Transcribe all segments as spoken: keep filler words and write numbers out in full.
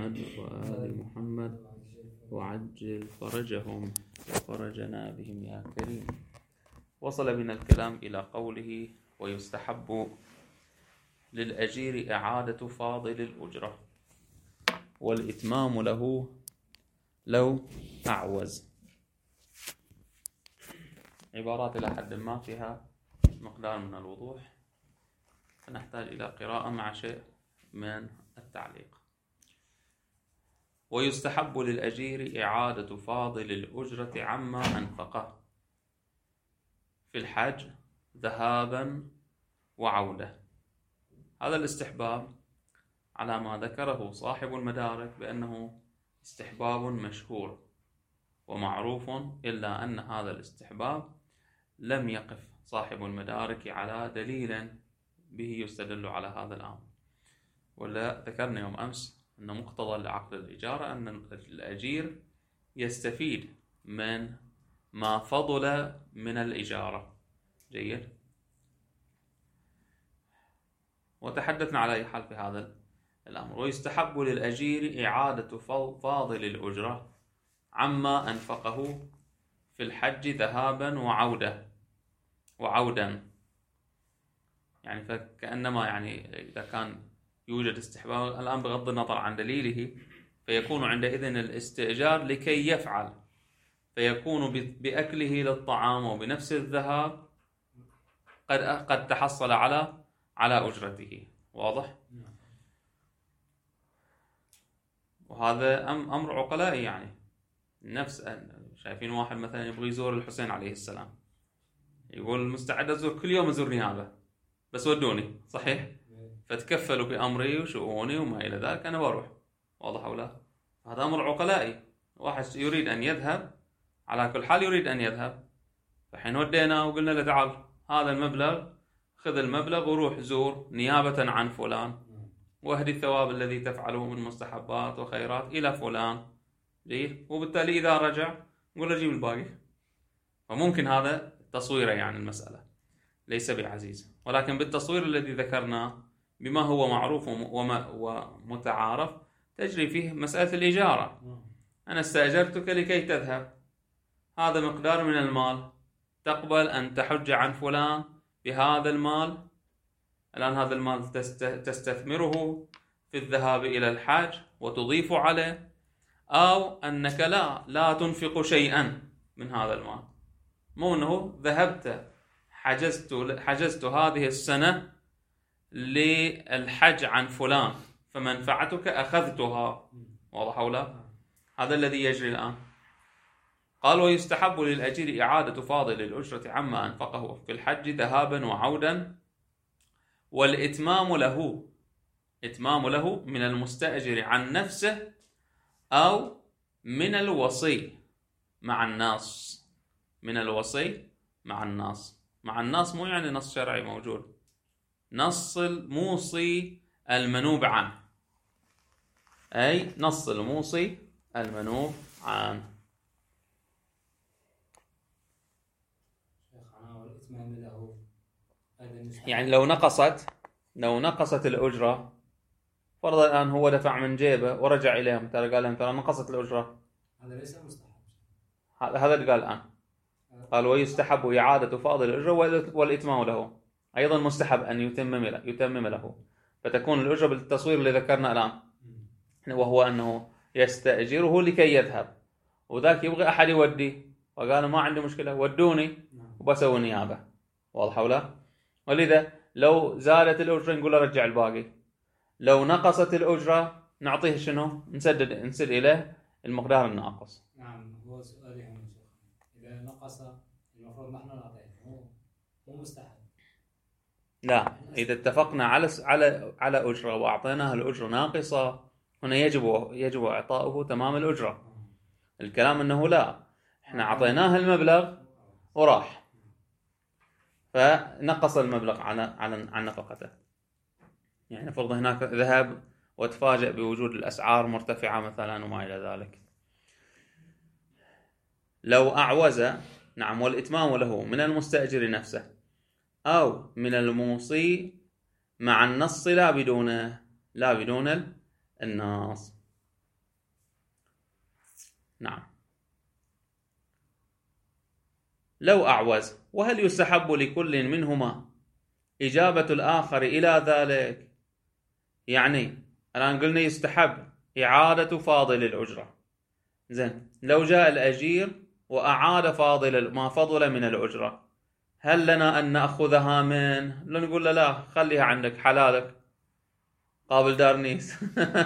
محمد وآل محمد وعجل فرجهم وفرجنا بهم يا كريم. وصل بنا الكلام إلى قوله: ويستحب للأجير إعادة فاضل الأجرة والإتمام له لو أعوز. عبارات إلى حد ما فيها مقدار من الوضوح، فنحتاج إلى قراءة مع شيء من التعليق. ويستحب للأجير إعادة فاضل الأجرة عما أنفقه في الحج ذهابا وعودة. هذا الاستحباب على ما ذكره صاحب المدارك بأنه استحباب مشهور ومعروف، إلا أن هذا الاستحباب لم يقف صاحب المدارك على دليل به يستدل على هذا الأمر. ولا ذكرنا يوم أمس أن مقتضى لعقد الإجارة أن الأجير يستفيد من ما فضل من الإجارة. جيد. وتحدثنا على أي حال في هذا الأمر. ويستحب للأجير إعادة فاضل الأجرة عما أنفقه في الحج ذهابا وعودة وعودا. يعني فكأنما يعني إذا كان يوجد استحباب الآن بغض النظر عن دليله، فيكون عندئذ الاستئجار لكي يفعل، فيكون بأكله للطعام وبنفس الذهاب قد قد تحصل على على أجرته. واضح؟ وهذا أمر عقلائي. يعني نفس شايفين واحد مثلا يبغى يزور الحسين عليه السلام، يقول مستعد أزور كل يوم، أزور نيابة بس ودوني. صحيح؟ فتكفلوا بأمري وشؤوني وما إلى ذلك، أنا بروح. واضح أو لا؟ هذا أمر عقلائي. واحد يريد أن يذهب، على كل حال يريد أن يذهب، فحين ودينا وقلنا له تعال هذا المبلغ، خذ المبلغ وروح زور نيابة عن فلان، واهدي الثواب الذي تفعله من مستحبات وخيرات إلى فلان. جيد. وبالتالي إذا رجع نقول له جيب الباقي. فممكن هذا تصويره، يعني المسألة ليس بعزيز، ولكن بالتصوير الذي ذكرناه بما هو معروف ومتعارف تجري فيه مسألة الإجارة. أنا استأجرتك لكي تذهب، هذا مقدار من المال، تقبل أن تحج عن فلان بهذا المال. الآن هذا المال تستثمره في الذهاب إلى الحج وتضيف عليه، أو أنك لا لا تنفق شيئا من هذا المال. مو أنه ذهبت حجزت حجزت هذه السنة للحج عن فلان فمنفعتك أخذتها. واضح أو لا؟ هذا الذي يجري الآن. قال: ويستحب للأجير إعادة فاضل الأجرة عما أنفقه في الحج ذهابا وعودا، والإتمام له إتمام له من المستأجر عن نفسه أو من الوصي مع الناس. من الوصي مع الناس. مع الناس مو يعني نص شرعي موجود، نص الموصي المنوب عنه، أي نص الموصي المنوب عنه. يعني لو نقصت لو نقصت الأجرة، فرضا الآن هو دفع من جيبه ورجع إليهم، ترى قال لهم ترى نقصت الأجرة، هذا ليس مستحب. هذا اللي قال الآن. قال: ويستحب إعادة فاضل الأجرة والإتمام له. أيضا مستحب أن يتمم له, يتمم له. فتكون الأجرة بالتصوير اللي ذكرنا الآن، وهو أنه يستأجره لكي يذهب، وذاك يبغي أحد يودي، وقال ما عندي مشكلة ودوني وبسوي نيابة. واضح ولا؟ ولذا لو زادت الأجرة نقول له رجع الباقي، لو نقصت الأجرة نعطيه شنو؟ نسدد نسد إليه المقدار الناقص. نعم. هو سؤالي هنا إذا نقص المفروض نحن نعطيه، مو مو مستحب. لا، إذا اتفقنا على على على أجرة وأعطيناها الأجرة ناقصة، هنا يجب يجب إعطاؤه تمام الأجرة. الكلام أنه لا، إحنا أعطيناه المبلغ وراح، فنقص المبلغ على على عن نفقته. يعني فرض هناك ذهب وتفاجأ بوجود الأسعار مرتفعة مثلا وما إلى ذلك. لو أعوز، نعم، والإتمام له من المستأجر نفسه أو من الموصي مع النص لا بدونه لا بدون النص. نعم. لو أعوز. وهل يستحب لكل منهما إجابة الآخر إلى ذلك؟ يعني الآن قلنا يستحب إعادة فاضل الأجرة. زين، لو جاء الأجير وأعاد فاضل ما فضل من الأجرة، هل لنا أن نأخذها منه؟ لا، نقول له لا، خليها عندك حلالك قابل دارنيس.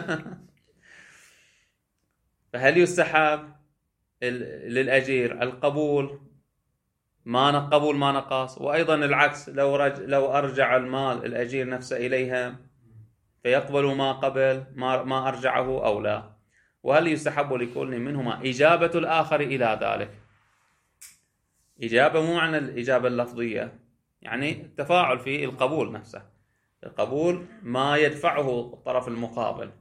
فهل يستحب للأجير القبول ما قبول ما نقص، وأيضا العكس، لو رج لو أرجع المال الأجير نفسه إليها فيقبل ما قبل ما, ما أرجعه أو لا؟ وهل يستحب لكل منهما إجابة الآخر إلى ذلك؟ إجابة مو معنى الإجابة اللفظية، يعني التفاعل في القبول نفسه، القبول ما يدفعه الطرف المقابل.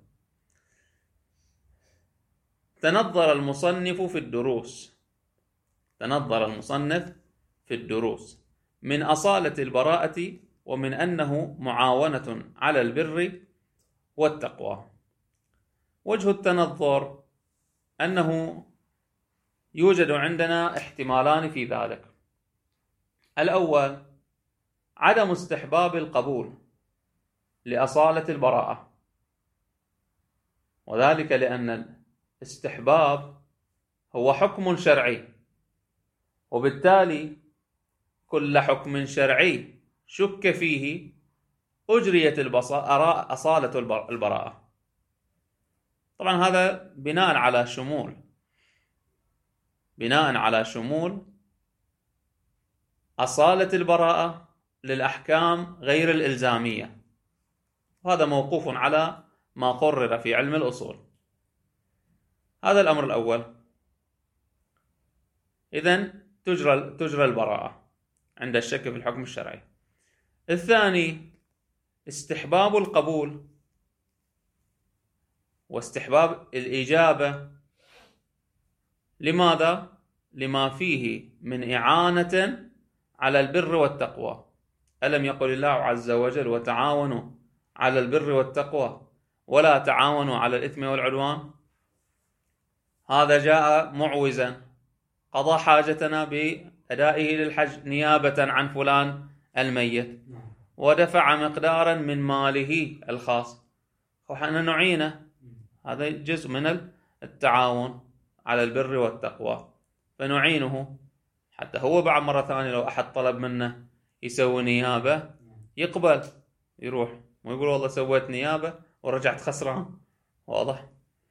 تنظر المصنف في الدروس تنظر المصنف في الدروس من أصالة البراءة ومن أنه معاونة على البر والتقوى. وجه التنظر أنه يوجد عندنا احتمالان في ذلك. الأول عدم استحباب القبول لأصالة البراءة، وذلك لأن الاستحباب هو حكم شرعي، وبالتالي كل حكم شرعي شك فيه أجريت أصالة البراءة. طبعا هذا بناء على شمول بناء على شمول أصالة البراءة للأحكام غير الإلزامية، وهذا موقوف على ما قرر في علم الأصول. هذا الأمر الأول. إذن تجرى تجرى البراءة عند الشك في الحكم الشرعي. الثاني استحباب القبول واستحباب الإجابة. لماذا؟ لما فيه من إعانة على البر والتقوى. ألم يقل الله عز وجل وتعاونوا على البر والتقوى ولا تعاونوا على الإثم والعدوان؟ هذا جاء معوزا، قضى حاجتنا بأدائه للحج نيابة عن فلان الميت، ودفع مقدارا من ماله الخاص، وحنا نعينه. هذا جزء من التعاون على البر والتقوى، فنعينه حتى هو بعد مرة ثانية لو أحد طلب منه يسوي نيابة يقبل، يروح ويقول والله سويت نيابة ورجعت خسران. واضح؟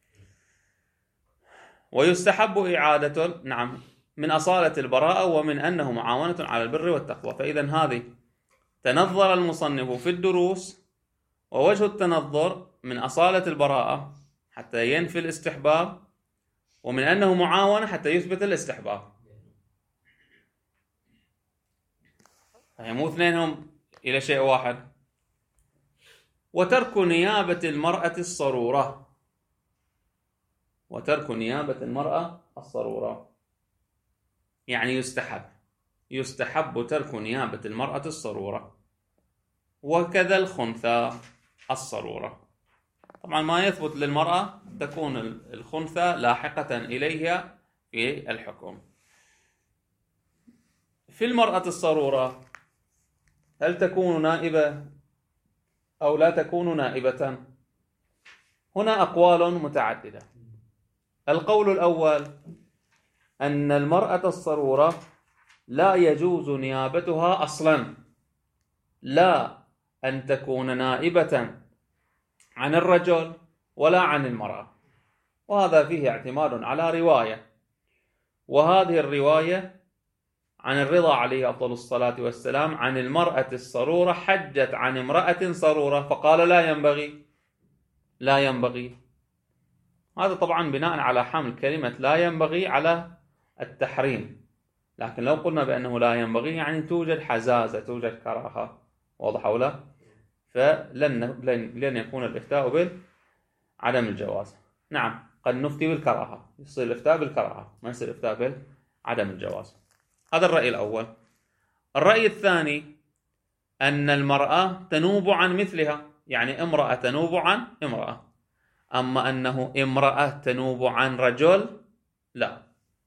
ويستحب إعادة نعم من أصالة البراءة ومن أنه معاونة على البر والتقوى. فإذا هذه تنظر المصنف في الدروس، ووجه التنظر من أصالة البراءة حتى ينفي الاستحباب، ومن أنه معاونة حتى يثبت الاستحباب. فهي مو اثنينهم إلى شيء واحد. وترك نيابة المرأة الصرورة وترك نيابة المرأة الصرورة يعني يستحب يستحب ترك نيابة المرأة الصرورة، وكذا الخنثى الصرورة. طبعا ما يثبت للمرأة تكون الخنثى لاحقة إليها في الحكم. في المرأة الصرورة هل تكون نائبة أو لا تكون نائبة؟ هنا أقوال متعددة. القول الأول أن المرأة الصرورة لا يجوز نيابتها أصلا، لا أن تكون نائبة عن الرجل ولا عن المرأة، وهذا فيه اعتماد على رواية، وهذه الرواية عن الرضا عليه أفضل الصلاة والسلام عن المرأة الصرورة حجت عن امرأة صرورة فقال لا ينبغي لا ينبغي. هذا طبعا بناء على حمل كلمة لا ينبغي على التحريم، لكن لو قلنا بأنه لا ينبغي يعني توجد حزازة، توجد كراهة. واضح أو لا؟ فلن لن يكون الإفتاء بعدم الجواز. نعم قد نفتي بالكراهة، يصير الإفتاء بالكراهة، ما يصير الإفتاء بعدم الجواز. هذا الرأي الأول. الرأي الثاني أن المرأة تنوب عن مثلها، يعني امرأة تنوب عن امرأة. أما أنه امرأة تنوب عن رجل لا.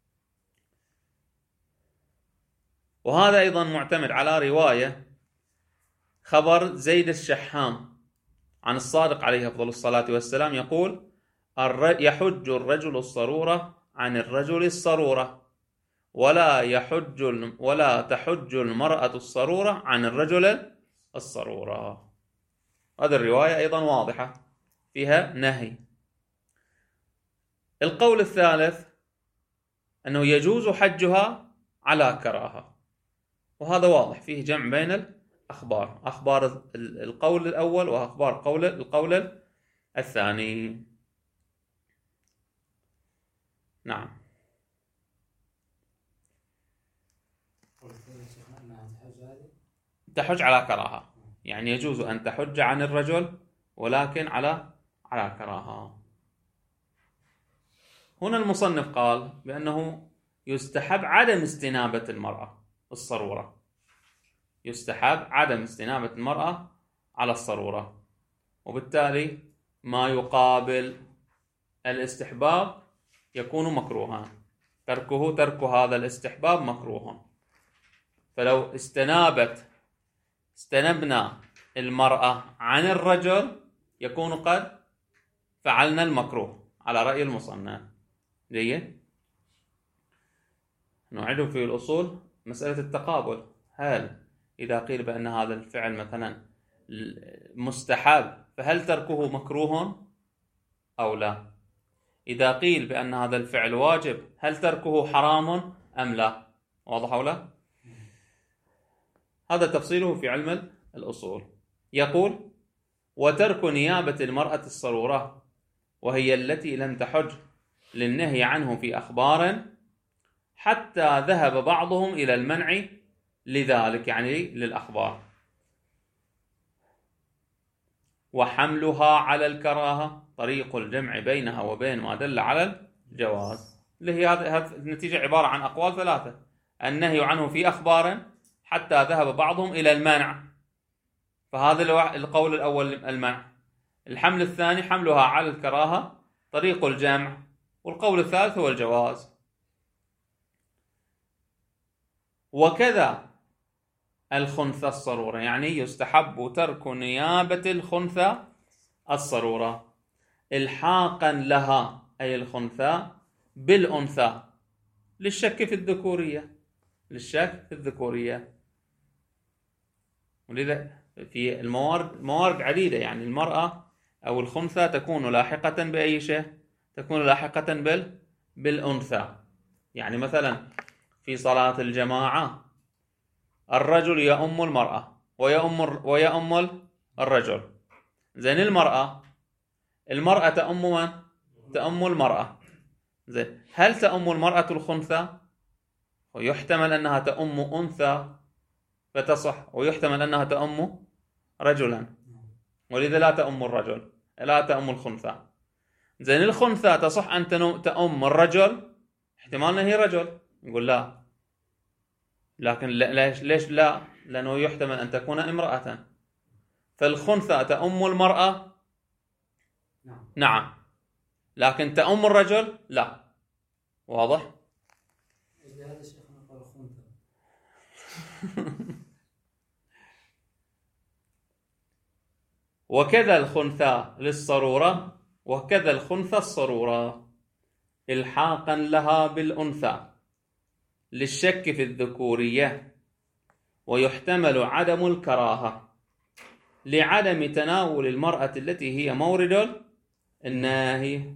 وهذا أيضا معتمد على رواية خبر زيد الشحام عن الصادق عليه أفضل الصلاة والسلام يقول: يحج الرجل الصرورة عن الرجل الصرورة، ولا يحج ولا تحج المرأة الصرورة عن الرجل الصرورة. هذه الرواية أيضا واضحة فيها نهي. القول الثالث أنه يجوز حجها على كراهة، وهذا واضح فيه جمع بين الأخبار، أخبار القول الأول وأخبار قول القول الثاني. نعم. تحج على كراهة، يعني يجوز أن تحج عن الرجل ولكن على على كراهة. هنا المصنف قال بأنه يستحب عدم استنابة المرأة الصرورة، يستحب عدم استنابة المرأة على الصرورة، وبالتالي ما يقابل الاستحباب يكون مكروها، تركه ترك هذا الاستحباب مكروه. فلو استنابت استنبنا المرأة عن الرجل يكون قد فعلنا المكروه على رأي المصنف. جيد. نعيد في الأصول مسألة التقابل، هل إذا قيل بأن هذا الفعل مثلا مستحب فهل تركه مكروه أو لا؟ إذا قيل بأن هذا الفعل واجب هل تركه حرام أم لا؟ واضح أو لا؟ هذا تفصيله في علم الأصول. يقول: وترك نيابة المرأة الصرورة وهي التي لم تحج للنهي عنه في أخبار حتى ذهب بعضهم إلى المنع لذلك، يعني للأخبار، وحملها على الكراهة طريق الجمع بينها وبين ما دل على الجواز، اللي هي هذه النتيجة عبارة عن أقوال ثلاثة: النهي عنه في أخبار حتى ذهب بعضهم إلى المنع، فهذا القول الأول المنع. الحمل الثاني حملها على الكراهة طريق الجمع، والقول الثالث هو الجواز. وكذا الخنثى الصرورة، يعني يستحب ترك نيابة الخنثى الصرورة إلحاقا لها، أي الخنثى بالأنثى، للشك في الذكورية، للشك في الذكورية. ولذا في الموارد موارد عديدة، يعني المرأة أو الخنثى تكون لاحقة بأي شيء؟ تكون لاحقة بال بالأنثى. يعني مثلا في صلاة الجماعة الرجل يؤم المرأة ويؤم ويؤم الرجل. زين المرأة المرأة تؤم من؟ تؤم المرأة. زين هل تؤم المرأة الخنثى؟ ويحتمل أنها تؤم أنثى فتصح، ويحتمل أنها تؤم رجلا، ولذا لا تؤم الرجل، لا تؤم الخنثى. زين الخنثى تصح أن تؤم الرجل، احتمال أنها هي رجل، نقول لا، لكن ليش ليش لا؟ لأنه يحتمل أن تكون امرأة، فالخنثى تؤم المرأة نعم, نعم. لكن تؤم الرجل لا. واضح؟ هذا شيخنا قال خنثى. وكذا الخنثى للصرورة، وكذا الخنثى الصرورة إلحاقا لها بالأنثى للشك في الذكورية، ويحتمل عدم الكراهة لعدم تناول المرأة التي هي مورد الناهي،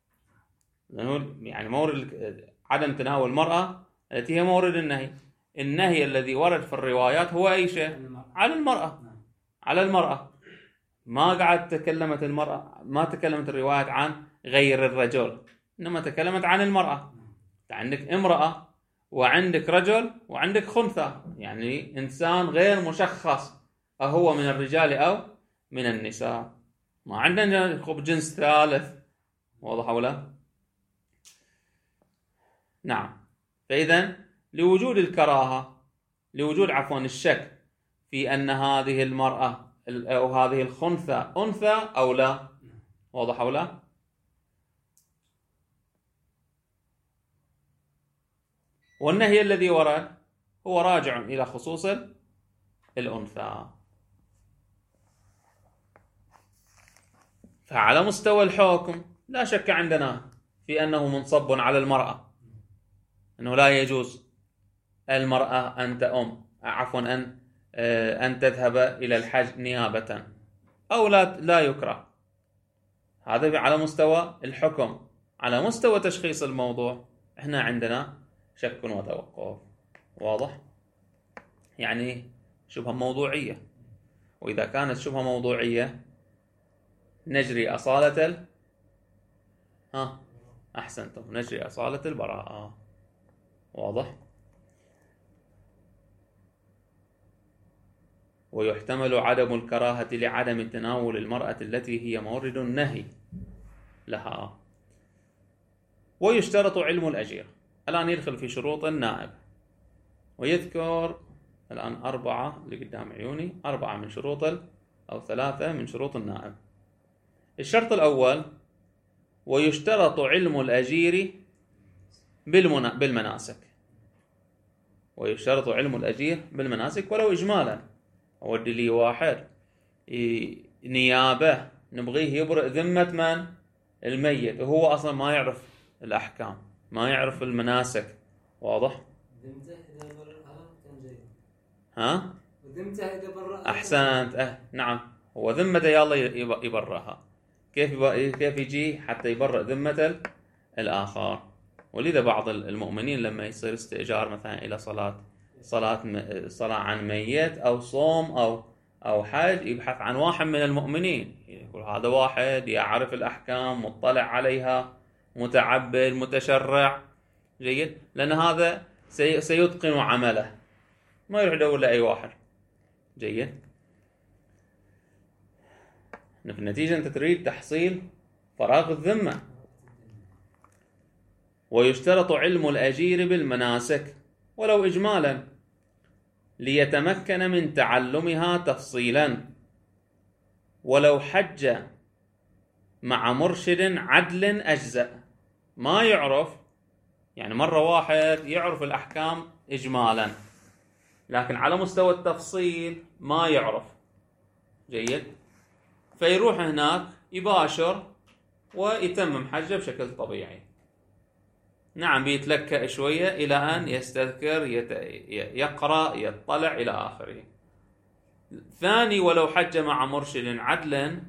يعني مورد عدم تناول المرأة التي هي مورد النهي. النهي الذي ورد في الروايات هو أي شيء؟ على المرأة، على المرأة. ما قاعد تكلمت المرأة، ما تكلمت الروايات عن غير الرجل، إنما تكلمت عن المرأة. عندك امرأة وعندك رجل وعندك خنثى، يعني إنسان غير مشخص أهو من الرجال أو من النساء، ما عندنا جنس ثالث. واضح ولا؟ نعم. فإذا لوجود الكراهة، لوجود عفوا الشك في أن هذه المرأة أو هذه الخنثى أنثى أو لا. واضح ولا؟ والنهي الذي ورد هو راجع إلى خصوص الأنثى. فعلى مستوى الحكم لا شك عندنا في أنه منصب على المرأة، أنه لا يجوز المرأة أن تأم عفوا أن أن تذهب إلى الحج نيابة، أو لا لا يكره. هذا على مستوى الحكم. على مستوى تشخيص الموضوع احنا عندنا شك وتوقف. واضح؟ يعني شبهة موضوعية، وإذا كانت شبهة موضوعية نجري أصالة ال... ها أحسنتم، نجري أصالة البراءة. واضح؟ ويحتمل عدم الكراهة لعدم تناول المرأة التي هي مورد النهي لها. ويشترط علم الأجير. الآن يدخل في شروط النائب، ويذكر الآن أربعة اللي قدام عيوني، أربعة من شروط أو ثلاثة من شروط النائب. الشرط الأول: ويشترط علم الأجير بالمنا... بالمناسك. ويشترط علم الأجير بالمناسك ولو إجمالا. أودي لي واحد نيابة نبغيه يبرئ ذمة من؟ الميت، وهو أصلا ما يعرف الأحكام، ما يعرف المناسك. واضح؟ ذمته إذا برأها كان زين. ها؟ ذمته إذا برأها أحسنت. أه نعم، هو ذمته يلا يبرأها. كيف يب... كيف يجي حتى يبرئ ذمة الآخر؟ ولذا بعض المؤمنين لما يصير استئجار مثلا إلى صلاة صلاة صلاة عن ميت أو صوم أو أو حج، يبحث عن واحد من المؤمنين، يقول هذا واحد يعرف الأحكام، مطلع عليها، متعبد، متشرع، جيد، لأن هذا سي... سيتقن عمله، ما يروح يدور لأي واحد. جيد. في النتيجة أنت تريد تحصيل فراغ الذمة. ويشترط علم الأجير بالمناسك ولو إجمالا ليتمكن من تعلمها تفصيلا، ولو حج مع مرشد عدل أجزأ. ما يعرف، يعني مرة واحد يعرف الأحكام إجمالا لكن على مستوى التفصيل ما يعرف. جيد. فيروح هناك يباشر ويتمم حجه بشكل طبيعي. نعم، بيتلكأ شوية إلى أن يستذكر، يت... يقرأ، يطلع إلى آخره. ثاني: ولو حج مع مرشد عدلا،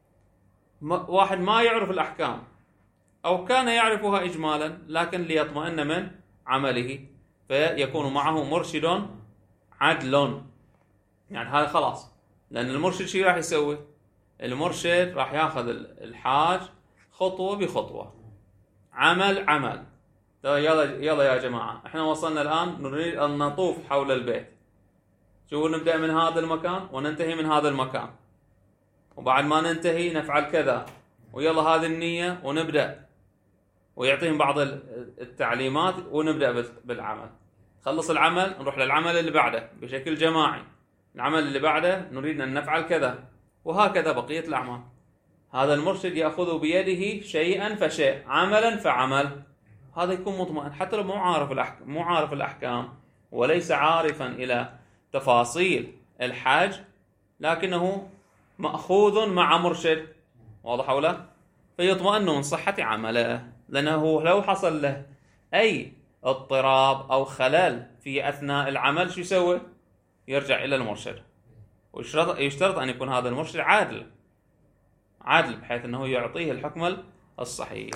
واحد ما يعرف الأحكام أو كان يعرفها إجمالا لكن ليطمئن من عمله، فيكون معه مرشد عدل. يعني هذا خلاص، لأن المرشد شيء راح يسوي؟ المرشد راح ياخذ الحاج خطوة بخطوة، عمل عمل. يلا يلا يا جماعة، احنا وصلنا الآن نريد أن نطوف حول البيت. شو نبدأ من هذا المكان وننتهي من هذا المكان، وبعد ما ننتهي نفعل كذا، ويلا هذه النية ونبدأ، ويعطيهم بعض التعليمات ونبدأ بالعمل. خلص العمل نروح للعمل اللي بعده بشكل جماعي، العمل اللي بعده نريد أن نفعل كذا، وهكذا بقية الأعمال. هذا المرشد يأخذ بيده شيئا فشيء، عملا فعمل. هذا يكون مطمئن حتى لو مو عارف الأحكام، مو عارف الأحكام وليس عارفا إلى تفاصيل الحج، لكنه مأخوذ مع مرشد. واضح أو لا؟ فيطمئن من صحة عمله، لأنه لو حصل له أي اضطراب أو خلل في أثناء العمل شو يسوي؟ يرجع إلى المرشد. ويشترط أن يكون هذا المرشد عادل، عادل بحيث أنه يعطيه الحكم الصحيح.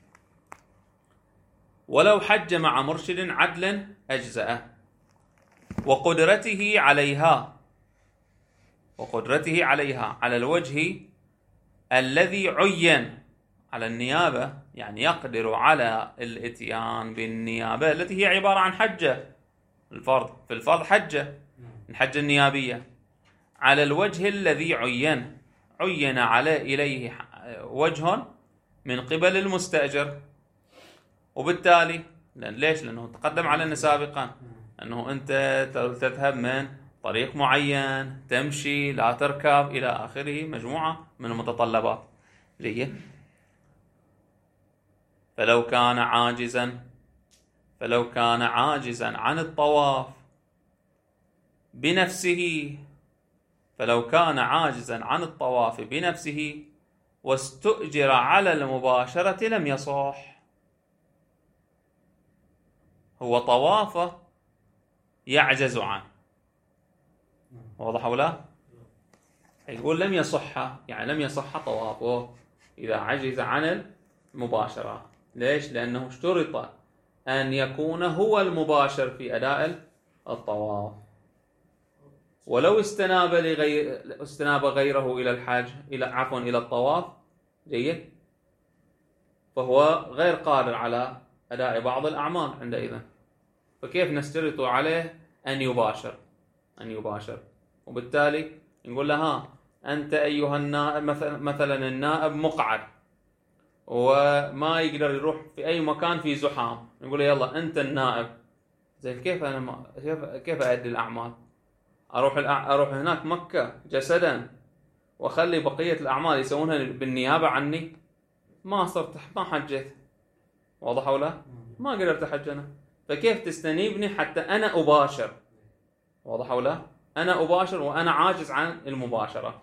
ولو حج مع مرشد عدل أجزأه، وقدرته عليها وقدرته عليها على الوجه الذي عين على النيابة، يعني يقدر على الاتيان بالنيابة التي هي عبارة عن حجة الفرض، في الفرض حجة، الحجة النيابية، على الوجه الذي عين عين على إليه وجه من قبل المستأجر. وبالتالي لأن ليش؟ لأنه تقدم علينا سابقا أنه أنت تذهب من طريق معين، تمشي، لا تركب، إلى آخره، مجموعة من المتطلبات ليه. فلو كان عاجزا فلو كان عاجزا عن الطواف بنفسه فلو كان عاجزا عن الطواف بنفسه واستؤجر على المباشرة لم يصح. هو طوافه يعجز عنه، واضح ولا؟ يقول لم يصح، يعني لم يصح طوافه إذا عجز عن المباشرة. ليش؟ لأنه اشترط أن يكون هو المباشر في أداء الطواف، ولو استناب لغير استناب غيره إلى الحج إلى عفوا إلى الطواف جيد، فهو غير قادر على أداء بعض الأعمال عندئذ، فكيف نشترط عليه أن يباشر أن يباشر وبالتالي نقول له ها أنت أيها النائب، مثلا النائب مقعد وما يقدر يروح في أي مكان في زحام، نقول له يلا أنت النائب، زين كيف أنا ما كيف كيف أؤدي الأعمال؟ أروح الأع... أروح هناك مكة جسدا وأخلي بقية الأعمال يسوونها بالنيابة عني؟ ما صرت ما حجيت، واضح ولا؟ ما قدرت أحج أنا، فكيف تستنيبني حتى أنا أباشر؟ واضح ولا؟ أنا أباشر وأنا عاجز عن المباشرة.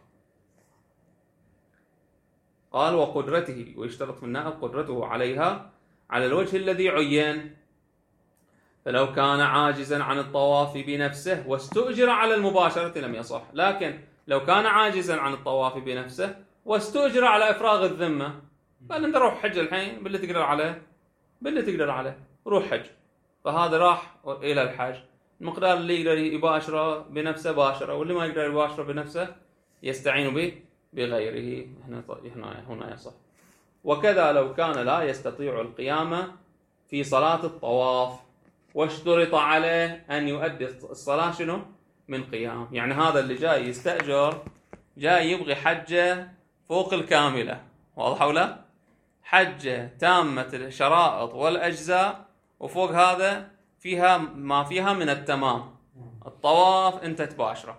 قال وقدرته، ويشترط في النائب قدرته عليها على الوجه الذي عين. فلو كان عاجزا عن الطواف بنفسه واستؤجر على المباشرة لم يصح. لكن لو كان عاجزا عن الطواف بنفسه واستؤجر على إفراغ الذمة، قال أنت روح حج الحين باللي تقدر عليه باللي تقدر عليه روح حج، فهذا راح إلى الحج، المقدار اللي يقدر يباشره بنفسه باشره، واللي ما يقدر يباشره بنفسه يستعين به بغيره، هنا هنا هنا يصح. وكذا لو كان لا يستطيع القيام في صلاة الطواف واشترط عليه أن يؤدي الصلاة شنو؟ من قيام. يعني هذا اللي جاي يستأجر جاي يبغي حجة فوق الكاملة، واضح ولا؟ حجة تامة الشرائط والأجزاء، وفوق هذا فيها ما فيها من التمام. الطواف أنت تباشره،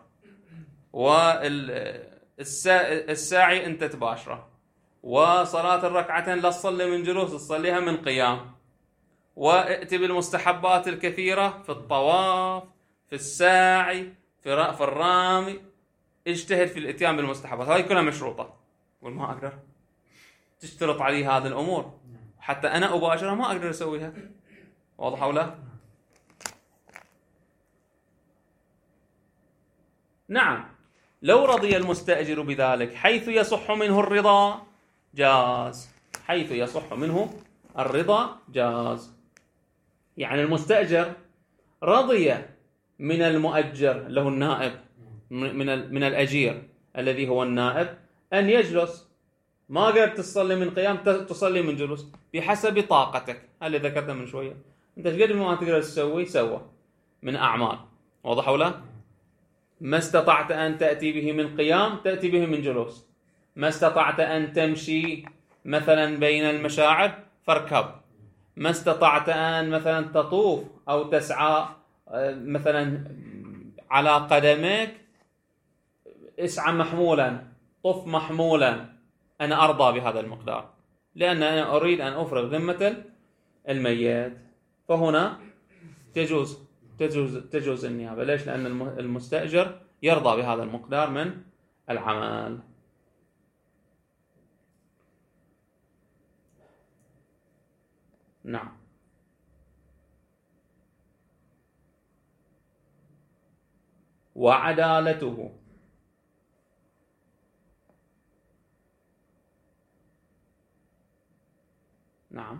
والساعي أنت تباشره، وصلاة الركعتين لا تصلي من جلوس تصليها من قيام، وائتي بالمستحبات الكثيرة في الطواف في الساعي في, في الرامي، اجتهد في الاتيان بالمستحبات، هاي كلها مشروطة. قول ما أقدر، تشترط علي هذه الأمور حتى أنا أباشرها ما أقدر أسويها، واضح ولا؟ نعم، لو رضي المستأجر بذلك حيث يصح منه الرضا جاز، حيث يصح منه الرضا جاز. يعني المستأجر رضي من المؤجر له النائب، من من الأجير الذي هو النائب أن يجلس، ما قدرت تصلي من قيام تصلي من جلوس بحسب طاقتك، اللي ذكرته من شوية، أنت قد ما تقدر تسوي سوى من أعمال، واضح ولا؟ ما استطعت أن تأتي به من قيام تأتي به من جلوس، ما استطعت أن تمشي مثلا بين المشاعر فاركب، ما استطعت أن مثلا تطوف أو تسعى مثلا على قدميك اسعى محمولا، طف محمولا، أنا أرضى بهذا المقدار لأن أنا أريد أن أفرغ ذمة الميت، فهنا تجوز تجوز تجوز النيابة. ليش؟ لأن المستأجر يرضى بهذا المقدار من العمل. نعم. وعدالته، نعم،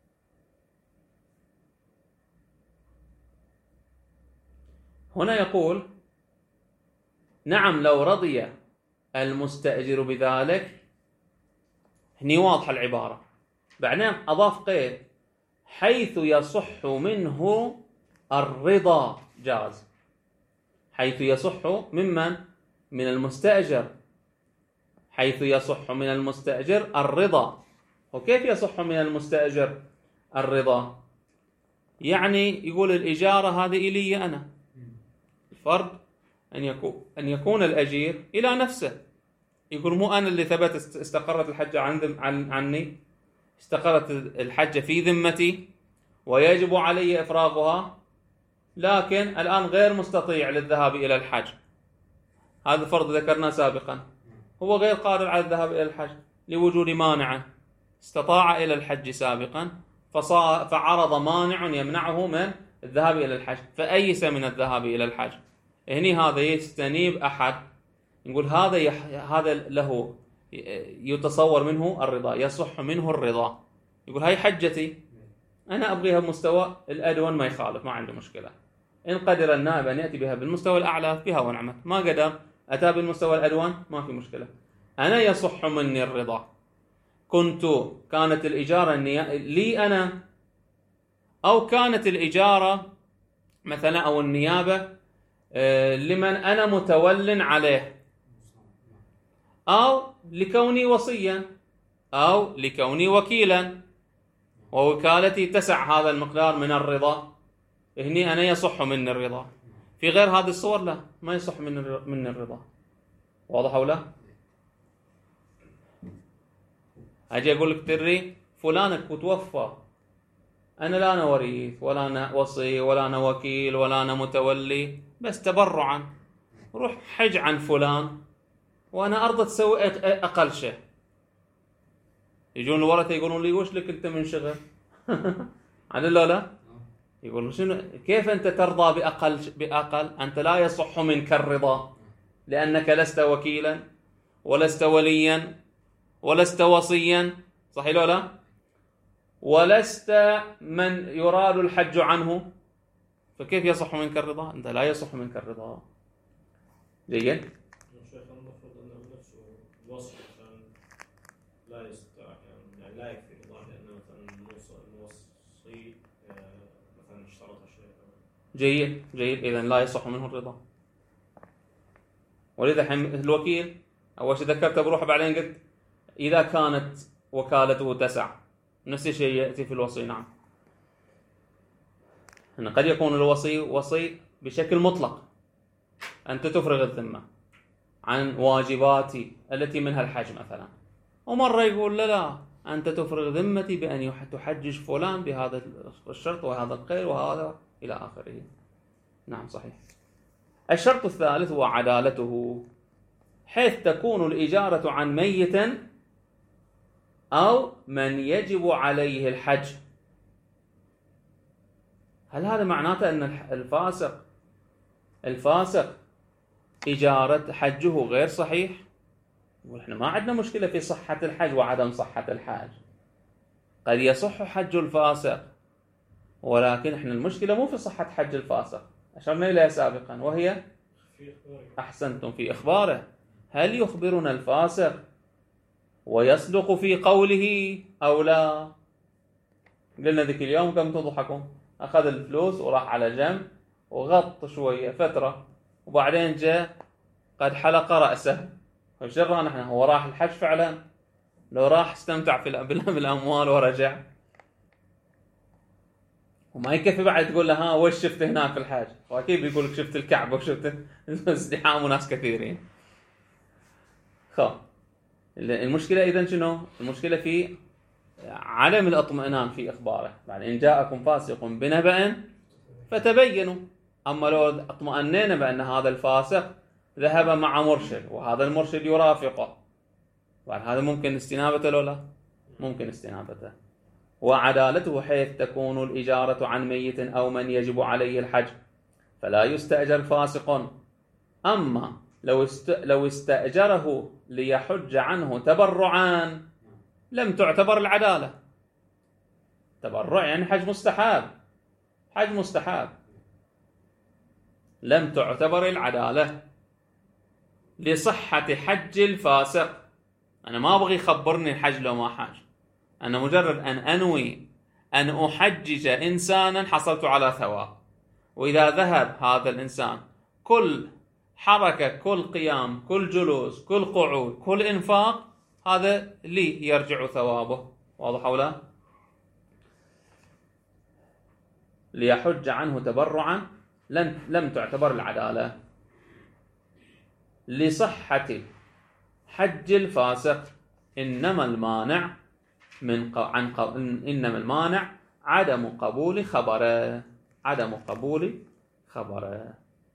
هنا يقول نعم لو رضي المستأجر بذلك، هني واضحة العبارة، بعدين أضاف قيد حيث يصح منه الرضا جاز، حيث يصح ممن من المستأجر، حيث يصح من المستأجر الرضا. وكيف يصح من المستأجر الرضا؟ يعني يقول الإجارة هذه إلي أنا، الفرض أن يكون أن يكون الأجير إلى نفسه، يقول مو أنا اللي ثبت استقرت الحجة عن عني، استقرت الحجة في ذمتي ويجب علي إفراغها، لكن الآن غير مستطيع للذهاب إلى الحج. هذا الفرض ذكرناه سابقا، هو غير قادر على الذهاب إلى الحج لوجود مانع. استطاع إلى الحج سابقا فعرض مانع يمنعه من الذهاب إلى الحج، فأيس من الذهاب إلى الحج. هني هذا يستنيب أحد، نقول هذا يح... هذا له يتصور منه الرضا، يصح منه الرضا، يقول هاي حجتي أنا أبغيها بمستوى الأدون، ما يخالف، ما عنده مشكلة. إن قدر النائب أن يأتي بها بالمستوى الأعلى بها ونعمت، ما قدر أتى بالمستوى الأدون ما في مشكلة. أنا يصح مني الرضا، كنت كانت الإجارة لي أنا، أو كانت الإجارة مثلا أو النيابة لمن أنا متول عليه، أو لكوني وصيا، أو لكوني وكيلا ووكالتي تسع هذا المقدار من الرضا، هني أنا يصح مني الرضا. في غير هذه الصور لا، ما يصح مني الرضا. واضح أو لا؟ أجي أقول لك تري فلانك وتوفى، أنا لا أنا وريث ولا أنا وصي ولا أنا وكيل ولا أنا متولي، بس تبرعا روح حج عن فلان وأنا أرضى تسوي أقل شيء. يجون الورثة يقولون لي وش لك أنت من شغل؟ عن لا لا يقول شنو كيف أنت ترضى بأقل بأقل؟ أنت لا يصح منك الرضا، لأنك لست وكيلا ولست وليا ولست وصيا، صحيح ولا لا؟ ولست من يراد الحج عنه، فكيف يصح منك الرضا؟ أنت لا يصح منك الرضا. جيد؟ الشيخ المفروض أنه نفسه الوصي عشان لا يستطيع، يعني لا يكفي الرضا، لأنه مثلا الموصي مثلا اشترط شيء. جيد جيد، إذن لا يصح منه الرضا. ولذا الوكيل أول شيء ذكرته بروحه، بعدين قلت إذا كانت وكالته تسع، نفس الشيء يأتي في الوصي. نعم، أن قد يكون الوصي وصي بشكل مطلق، أنت تفرغ الذمة عن واجباتي التي منها الحج مثلا، ومرة يقول لا لا أنت تفرغ ذمتي بأن تحجج فلان بهذا الشرط وهذا القيد وهذا إلى آخره. نعم صحيح. الشرط الثالث هو عدالته، حيث تكون الإجارة عن ميت أو من يجب عليه الحج. هل هذا معناته أن الفاسق الفاسق إجارة حجه غير صحيح؟ ونحن ما عندنا مشكلة في صحة الحج وعدم صحة الحج، قد يصح حج الفاسق، ولكن احنا المشكلة مو في صحة حج الفاسق، أشرنا إليها سابقا، وهي أحسنتم في إخباره. هل يخبرنا الفاسق ويصدق في قوله أو لا؟ قلنا ذيك اليوم كم تضحكون، أخذ الفلوس وراح على جنب وغط شوية فترة، وبعدين جاء قد حلق رأسه. وش درنا نحن؟ هو راح الحج فعلا؟ لو راح استمتع في بالأموال ورجع، وما يكفي بعد تقول له ها وش شفت هناك في الحج، وأكيد بيقول لك شفت الكعبة وشفت ازدحام وناس كثيرين. خو المشكلة إذن شنو؟ المشكلة في عدم الاطمئنان في إخباره. بعد إن جاءكم فاسق بنبأ فتبينوا. أما لو اطمأنينا بأن هذا الفاسق ذهب مع مرشد وهذا المرشد يرافقه، بعد هذا ممكن استنابته لو لا؟ ممكن استنابته. وعدالته حيث تكون الإجارة عن ميت أو من يجب عليه الحج، فلا يستأجر فاسق. أما لو است... لو استأجره ليحج عنه تبرعا لم تعتبر العدالة. تبرع يعني حج مستحاب، حج مستحاب، لم تعتبر العدالة لصحة حج الفاسق. أنا ما أبغي يخبرني الحج لو ما حج، أنا مجرد أن أنوي أن أحجج إنسانا حصلت على ثواب، وإذا ذهب هذا الإنسان كل حركة كل قيام كل جلوس كل قعود كل إنفاق هذا لي يرجع ثوابه. واضح أو لا؟ ليحج عنه تبرعا لم لم تعتبر العدالة لصحة حج الفاسق. إنما المانع من عن إنما المانع عدم قبول خبره عدم قبول خبره.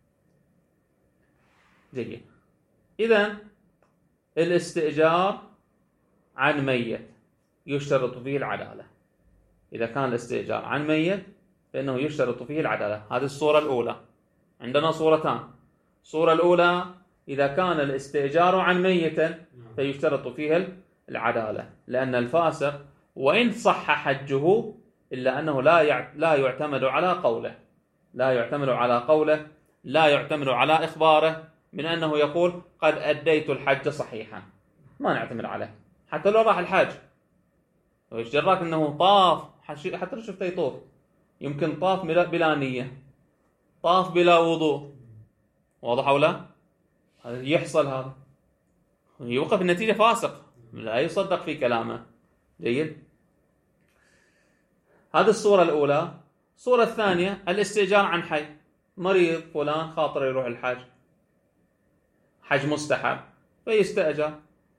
جيد. إذن الاستئجار عن ميت يشترط فيه العدالة. إذا كان الاستئجار عن ميت فإنه يشترط فيه العدالة. هذه الصورة الأولى. عندنا صورتان. الصورة الأولى إذا كان الاستئجار عن ميت فيشترط فيه العدالة، لأن الفاسق وإن صح حجه إلا أنه لا لا يعتمد على قوله لا يعتمد على قوله لا يعتمد على إخباره من أنه يقول قد أديت الحج صحيحا، ما نعتمد عليه حتى لو راح الحج. وإيش جراك أنه طاف، حتى لو شفته يطوف يمكن طاف بلا نية، طاف بلا وضوء، واضح أو لا؟ يحصل هذا، يوقف النتيجة فاسق لا يصدق في كلامه. جيد. هذه الصورة الأولى. الصورة الثانية الاستئجار عن حي، مريض فلان خاطر يروح الحج، حج مستحب فيستأجر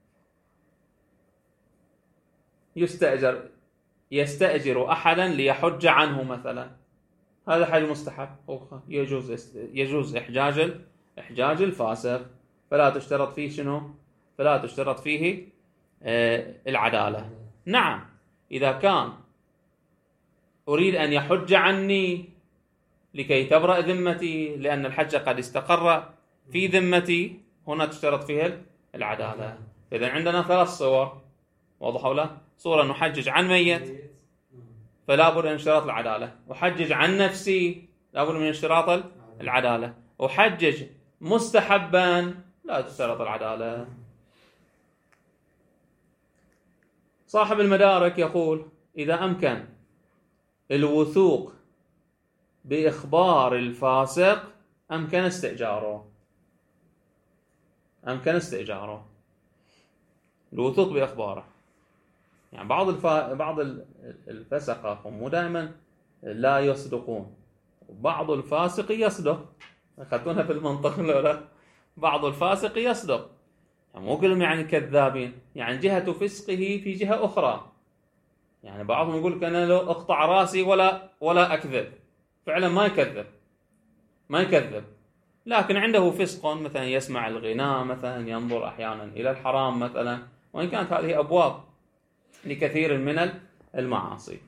يستأجر يستأجر أحدا ليحج عنه مثلا، هذا حج مستحب يجوز يجوز إحجاج إحجاج الفاسق، فلا تشترط فيه شنو؟ فلا تشترط فيه آه العدالة. نعم إذا كان أريد أن يحج عني لكي تبرأ ذمتي لأن الحج قد استقر في ذمتي، هنا تشترط فيه العدالة. إذن عندنا ثلاث صور، واضح ولا؟ صورة نحجج عن ميت فلا بد من اشتراط العدالة، وحجج عن نفسي لا بد من اشتراط العدالة، وحجج مستحبا لا تشترط العدالة. صاحب المدارك يقول إذا أمكن الوثوق بإخبار الفاسق أمكن استئجاره أمكن استئجاره الوثوق بإخباره. يعني بعض الف... بعض الفسقة هم دائما لا يصدقون، وبعض الفاسق يصدق. أخذتونها في المنطق ولا؟ بعض الفاسق يصدق، يعني مو كلهم يعني كذابين، يعني جهة فسقه في جهة أخرى. يعني بعضهم يقول لك أنا لو أقطع راسي ولا ولا أكذب، فعلا ما يكذب ما يكذب لكن عنده فسق، مثلا يسمع الغناء، مثلا ينظر أحيانا إلى الحرام مثلا، وإن كانت هذه أبواب لكثير من المعاصي.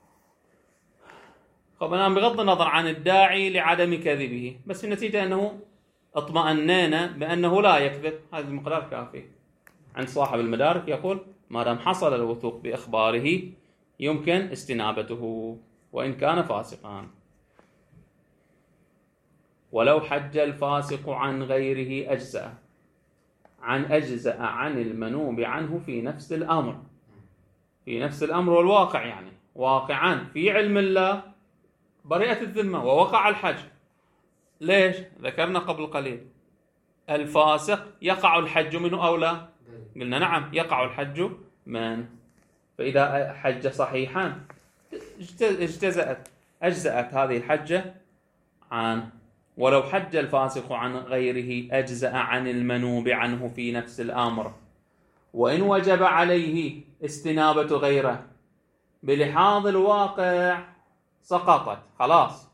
طب أنا بغض النظر عن الداعي لعدم كذبه، بس النتيجة أنه اطمأننا بأنه لا يكذب، هذا المقدار كافي. عند صاحب المدارك يقول ما دام حصل الوثوق بإخباره يمكن استنابته وإن كان فاسقا. ولو حج الفاسق عن غيره أجزأ عن أجزأ عن المنوب عنه في نفس الأمر في نفس الأمر والواقع، يعني واقعا في علم الله برئت الذمة ووقع الحج. ليش؟ ذكرنا قبل قليل الفاسق يقع الحج منه أو لا؟ قلنا نعم يقع الحج من، فإذا حج صحيحا اجتزأت أجزأت هذه الحجة عنه. ولو حج الفاسق عن غيره أجزأ عن المنوب عنه في نفس الأمر، وإن وجب عليه استنابة غيره بلحاظ الواقع سقطت، خلاص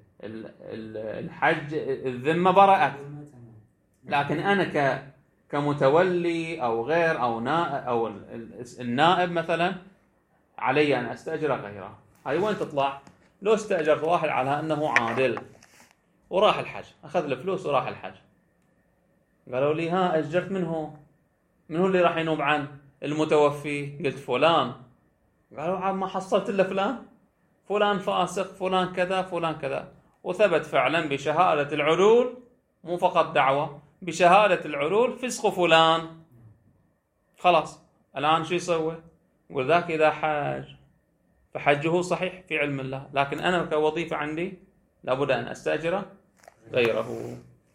الحج الذمة برأت. لكن أنا ك كمتولي أو غير أو نائب أو النائب مثلا علي أن أستأجر غيره. هاي وين تطلع؟ لو استأجرت واحد على أنه عادل وراح الحج، أخذ الفلوس وراح الحج، قالوا لي ها أجرت منه منه اللي راح ينوب عن المتوفي؟ قلت فلان. قالوا ما حصلت إلا فلان فلان فاسق فلان كذا فلان كذا، وثبت فعلا بشهادة العدول، مو فقط دعوة، بشهادة العدول فسق فلان. خلاص الآن شو يسوي؟ يقول ذاك إذا حج فحجه صحيح في علم الله، لكن أنا كوظيفة عندي لابد أن أستأجر غيره.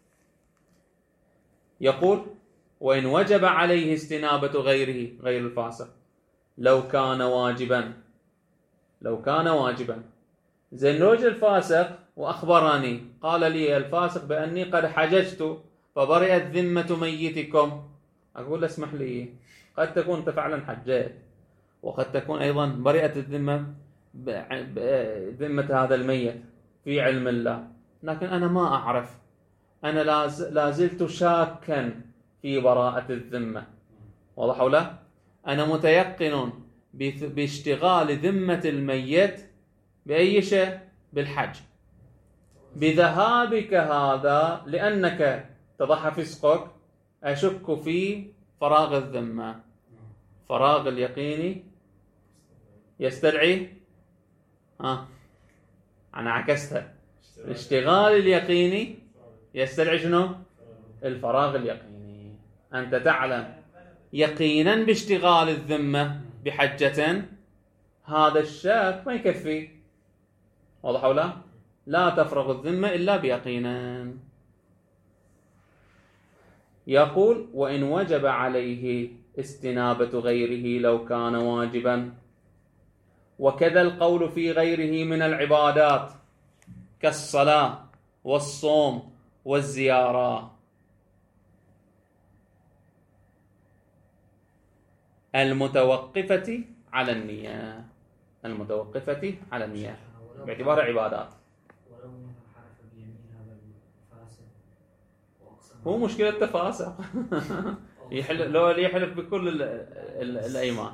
يقول وإن وجب عليه استنابة غيره غير الفاسق لو كان واجبا لو كان واجبا زين رجل فاسق وأخبرني قال لي الفاسق بأني قد حججت فبرئت ذمة ميتكم، أقول اسمح لي قد تكون أنت فعلا حجيت، وقد تكون أيضا برئت الذمة بذمة هذا الميت في علم الله، لكن أنا ما أعرف، أنا لا زلت شاكا في براءة الذمة. واضح ولا؟ أنا متيقن باشتغال ذمة الميت بأي شيء؟ بالحج. بذهابك هذا لأنك تضح فسقك أشك في فراغ الذمة. فراغ اليقيني يستدعي ها أنا عكستها، الاشتغال اليقيني يستدعي شنو؟ الفراغ اليقيني. أنت تعلم يقينا باشتغال الذمة بحجة، هذا الشك ما يكفي. واضح ولا؟ لا تفرغ الذمة إلا بيقينا. يقول وإن وجب عليه استنابة غيره لو كان واجبا، وكذا القول في غيره من العبادات كالصلاة والصوم والزيارة المتوقفة على النية، المتوقفة على النية باعتبار عبادات. هو مشكلة تفاسق يحل لو يحلف بكل ال ال الأيمان،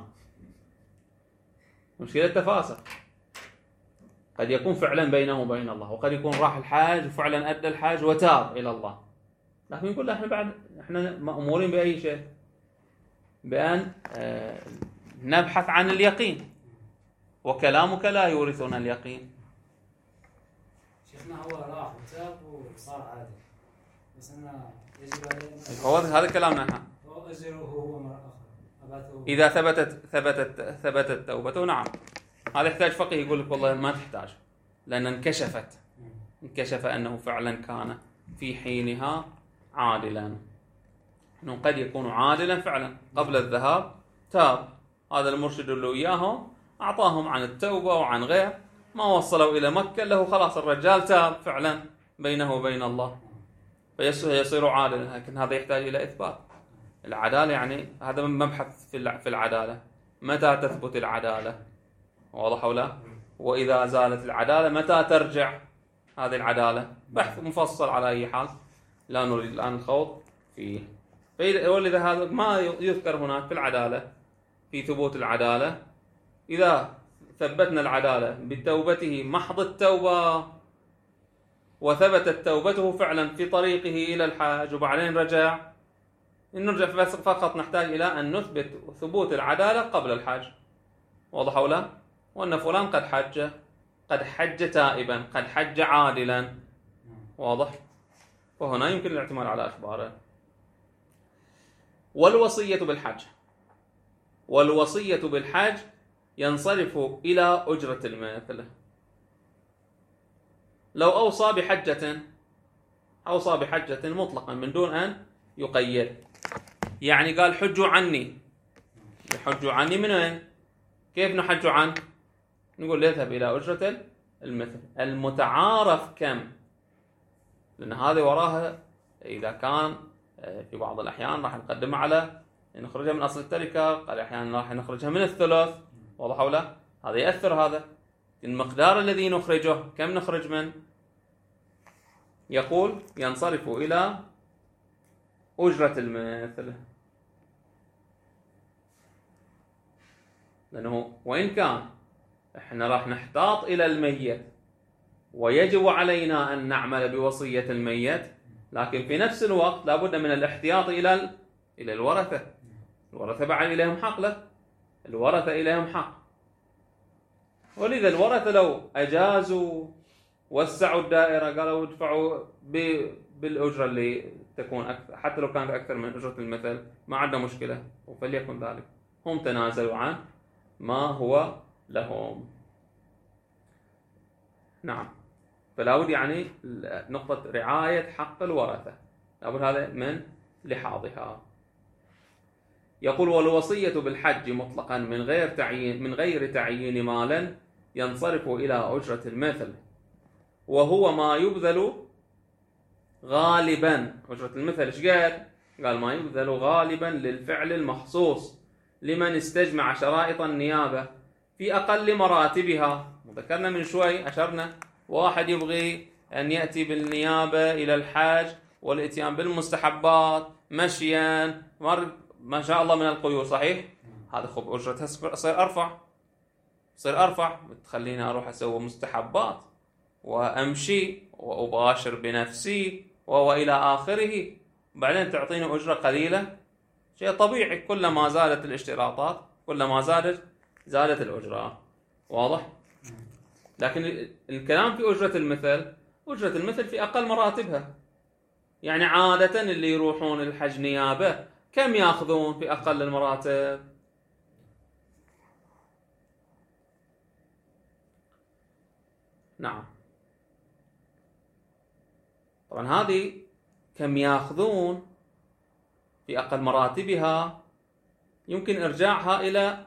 مشكلة تفاسق. قد يكون فعلا بينه وبين الله، وقد يكون راح الحاج وفعلا أدى الحاج وتاب إلى الله، لكن يقول احنا بعد احنا مأمورين بأي شيء؟ بأن آه نبحث عن اليقين، وكلامك لا يورثنا اليقين. شيخنا هو راح وتاب وصار عادي، بس أنا يجب عليه هو هذا كلامنا احنا. هو أجره هو مرة أخرى إذا ثبتت ثبتت ثبتت توبته نعم، هذا يحتاج فقيه يقول لك والله ما تحتاج، لأن انكشفت انكشف أنه فعلا كان في حينها عادلا، أنه قد يكون عادلا فعلا قبل الذهاب تاب. هذا المرشد اللي وياهم أعطاهم عن التوبة وعن غير، ما وصلوا إلى مكة له خلاص الرجال تاب فعلا بينه وبين الله فيصير عادلا. لكن هذا يحتاج إلى إثبات العدالة، يعني هذا مبحث في العدالة، متى تثبت العدالة؟ واضح ولا؟ وإذا زالت العدالة متى ترجع هذه العدالة؟ بحث مفصل على أي حال لا نريد الآن الخوض فيه. ولذا هذا ما يذكر هناك في العدالة، في ثبوت العدالة. إذا ثبتنا العدالة بتوبته محض التوبة وثبتت توبته فعلا في طريقه إلى الحاج وبعدين رجع، نرجع فقط نحتاج إلى أن نثبت ثبوت العدالة قبل الحاج. واضح ولا؟ وأن فلان قد حج، قد حج تائبا، قد حج عادلا. واضح؟ وهنا يمكن الاعتماد على أخباره. والوصية بالحج، والوصية بالحج ينصرف إلى أجرة المثل. لو أوصى بحجة، أوصى بحجة مطلقا من دون أن يقيد، يعني قال حجوا عني، يحجوا عني من وين؟ كيف نحج عنه؟ نقول يذهب إلى أجرة المثل المتعارف كم، لأن هذه وراها إذا كان في بعض الأحيان راح نقدمها على نخرجها من أصل التركة، قال أحيانا راح نخرجها من الثلث. واضح ولا؟ هذا يأثر، هذا المقدار الذي نخرجه كم نخرج من؟ يقول ينصرف إلى أجرة المثل، لأنه وإن كان إحنا راح نحتاط إلى الميت ويجب علينا أن نعمل بوصية الميت، لكن في نفس الوقت لابد من الاحتياط إلى إلى الورثة. الورثة بعد إليهم حق، له الورثة إليهم حق. ولذا الورثة لو أجازوا وسعوا الدائرة، قالوا ادفعوا بالأجرة اللي تكون أكثر، حتى لو كانت أكثر من أجرة المثل ما عندنا مشكلة، وفليكن ذلك. هم تنازلوا عن ما هو لهم. نعم، فلا بد يعني نقطة رعاية حق الورثة، لا بد هذا من لحاظها. يقول والوصية بالحج مطلقا من غير تعيين من غير تعيين مالا ينصرف إلى أجرة المثل، وهو ما يبذل غالبا. أجرة المثل إيش قال؟ قال ما يبذل غالبا للفعل المخصوص لمن استجمع شرائط النيابة في أقل مراتبها ذكرنا من شوي أشرنا واحد يبغي أن يأتي بالنيابة إلى الحج والإتيان بالمستحبات مشيا مر ما شاء الله من القيود، صحيح؟ هذا خب أجرتها تصير أرفع، تصير أرفع، بتخليني أروح أسوي مستحبات وأمشي وأباشر بنفسي وإلى آخره، بعدين تعطيني أجرة قليلة. شيء طبيعي، كلما زادت الاشتراطات كلما زادت زادت الأجرة. واضح؟ لكن الكلام في أجرة المثل، أجرة المثل في أقل مراتبها. يعني عادة اللي يروحون الحج نيابة كم يأخذون في أقل المراتب؟ نعم، طبعا هذه كم يأخذون في أقل مراتبها يمكن إرجاعها إلى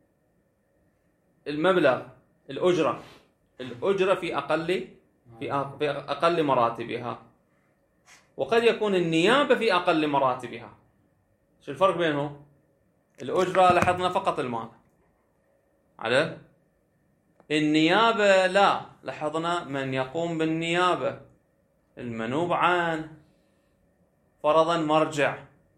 المبلغ، الأجرة الأجرة في أقل في أقل مراتبها، وقد يكون النيابة في أقل مراتبها. شو الفرق بينهم؟ الأجرة لاحظنا فقط المال، على النيابة لا، لاحظنا من يقوم بالنيابة المنوب عنه، فرضا مرجع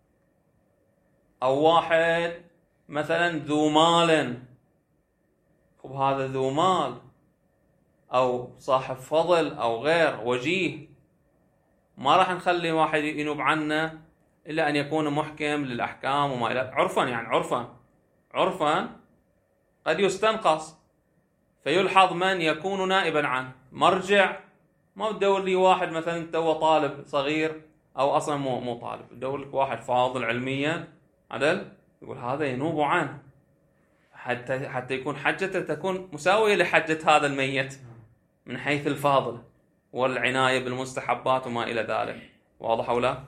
أو واحد مثلا ذو مال، خب هذا ذو مال أو صاحب فضل أو غير وجيه، ما راح نخلي واحد ينوب عنه إلا أن يكون محكم للأحكام وما إلى عرفا. يعني عرفا عرفا قد يستنقص فيلحظ من يكون نائبا عنه. مرجع ما بدور لي واحد مثلا تو طالب صغير أو أصلا مو مو طالب، بدور لك واحد فاضل علميا عدل يقول هذا ينوب عنه حتى حتى يكون حجته تكون مساوية لحجة هذا الميت من حيث الفاضل والعناية بالمستحبات وما إلى ذلك. واضح أو لا؟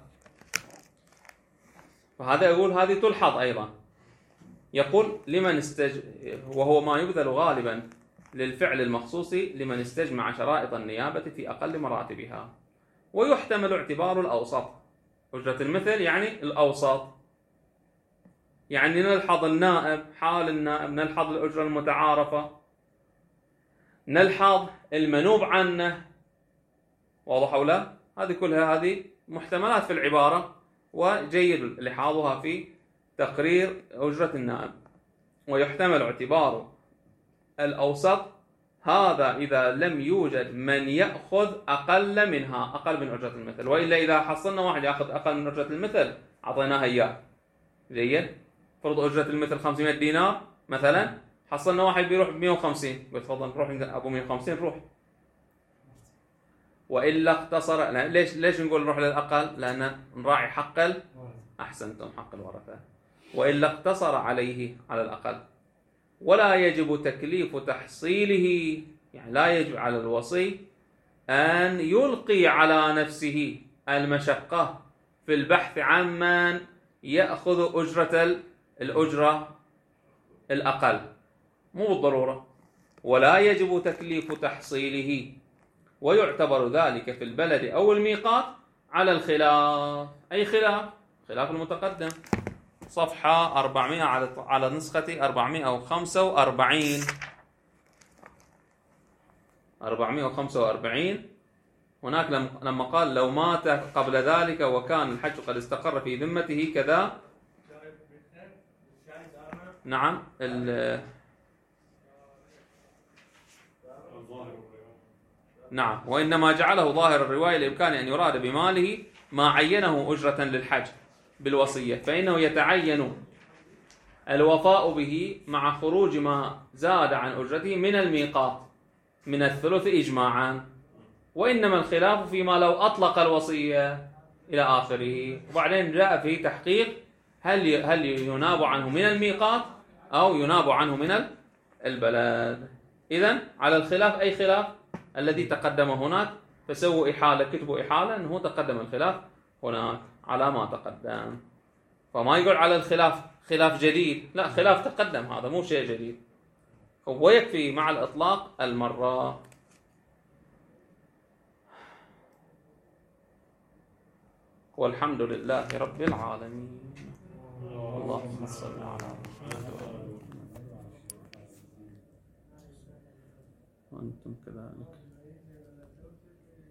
فهذا يقول هذه تلحظ أيضا. يقول لمن استج... وهو ما يبذل غالبا للفعل المخصوص لمن استجمع شرائط النيابة في أقل مراتبها، ويحتمل اعتبار الأوسط. أجرة المثل يعني الأوسط، يعني نلحظ النائب، حال النائب، نلحظ الأجرة المتعارفة، نلحظ المنوب عنه. واضح أو لا؟ هذه كلها هذه محتملات في العبارة، وجيد لحاظها في تقرير أجرة النائب. ويحتمل اعتبار الأوسط هذا إذا لم يوجد من يأخذ أقل منها، أقل من أجرة المثل، وإلا إذا حصلنا واحد يأخذ أقل من أجرة المثل أعطيناه إياه. زين، فرض أجرة المثل خمسمائة دينار مثلا، حصلنا واحد بيروح ب مئة وخمسين، قلت تفضل روح أبو مئة وخمسين روح. وإلا اقتصر، ليش ليش نقول نروح للأقل؟ لأن نراعي حق ال... أحسنتم، حق الورثة. وإلا اقتصر عليه على الأقل. ولا يجب تكليف تحصيله، يعني لا يجب على الوصي أن يلقي على نفسه المشقة في البحث عن من يأخذ أجرة الأجرة الأقل، مو بالضرورة. ولا يجب تكليف تحصيله، ويعتبر ذلك في البلد أو الميقات على الخلاف. أي خلاف؟ خلاف المتقدم، صفحة أربعمائة على على نسختي أربعمائة وخمسة وأربعين أربعمائة وخمسة وأربعين. هناك لما قال لو مات قبل ذلك وكان الحج قد استقر في ذمته كذا. نعم، نعم، وإنما جعله ظاهر الرواية لإمكانه أن يراد بماله ما عينه أجرة للحج بالوصية، فإنه يتعين الوفاء به مع خروج ما زاد عن أجرته من الميقات من الثلث إجماعا. وإنما الخلاف فيما لو أطلق الوصية إلى آخره، وبعدين جاء في تحقيق هل هل يناب عنه من الميقات أو يناب عنه من البلد. إذن على الخلاف، أي خلاف الذي تقدم هناك، فسووا إحالة، كتبوا إحالة أنه تقدم الخلاف هناك على ما تقدم. فما يقول على الخلاف خلاف جديد، لا، خلاف تقدم، هذا مو شيء جديد. ويكفي مع الإطلاق المرة. والحمد لله رب العالمين. اللهم صل على محمد. وأنتم كذلك.